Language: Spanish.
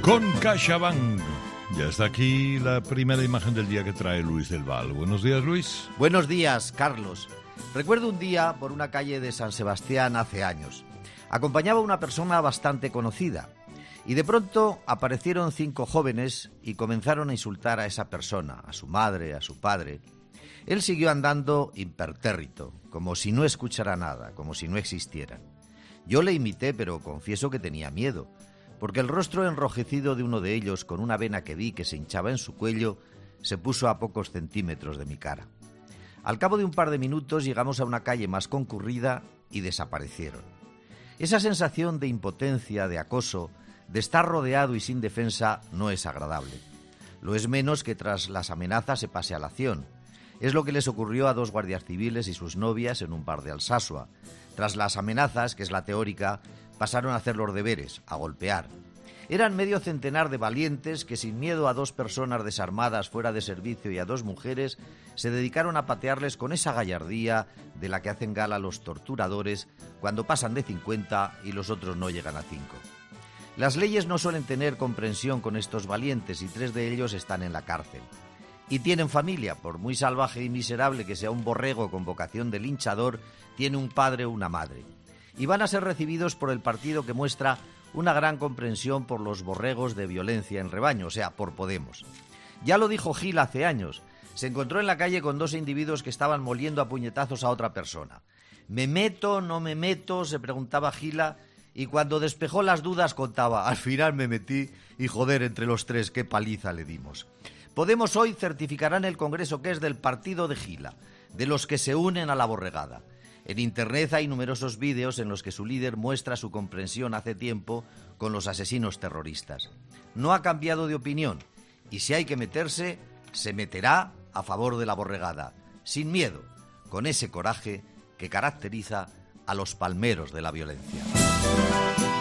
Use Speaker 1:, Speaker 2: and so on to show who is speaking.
Speaker 1: con CaixaBank. Ya está aquí la primera imagen del día que trae Luis del Val. Buenos días, Luis.
Speaker 2: Buenos días, Carlos. Recuerdo un día por una calle de San Sebastián hace años. Acompañaba a una persona bastante conocida y de pronto aparecieron 5 jóvenes y comenzaron a insultar a esa persona, a su madre, a su padre. Él siguió andando impertérrito, como si no escuchara nada, como si no existieran. Yo le imité, pero confieso que tenía miedo, porque el rostro enrojecido de uno de ellos, con una vena que vi que se hinchaba en su cuello, se puso a pocos centímetros de mi cara. Al cabo de un par de minutos llegamos a una calle más concurrida y desaparecieron. Esa sensación de impotencia, de acoso, de estar rodeado y sin defensa no es agradable. Lo es menos que tras las amenazas se pase a la acción. Es lo que les ocurrió a 2 guardias civiles y sus novias en un bar de Alsasua. Tras las amenazas, que es la teórica, pasaron a hacer los deberes, a golpear. Eran medio centenar de valientes que, sin miedo a 2 personas desarmadas fuera de servicio y a 2 mujeres, se dedicaron a patearles con esa gallardía de la que hacen gala los torturadores cuando pasan de 50 y los otros no llegan a 5. Las leyes no suelen tener comprensión con estos valientes y 3 de ellos están en la cárcel. Y tienen familia, por muy salvaje y miserable que sea un borrego con vocación de linchador, tiene un padre o una madre. Y van a ser recibidos por el partido que muestra una gran comprensión por los borregos de violencia en rebaño, o sea, por Podemos. Ya lo dijo Gil hace años. Se encontró en la calle con 2 individuos que estaban moliendo a puñetazos a otra persona. ¿Me meto, no me meto?, se preguntaba Gila, y cuando despejó las dudas contaba: al final me metí y joder, entre los 3 qué paliza le dimos. Podemos hoy certificará en el Congreso que es del partido de Gila, de los que se unen a la borregada. En Internet hay numerosos vídeos en los que su líder muestra su comprensión hace tiempo con los asesinos terroristas. No ha cambiado de opinión y si hay que meterse, se meterá a favor de la borregada, sin miedo, con ese coraje que caracteriza a los palmeros de la violencia.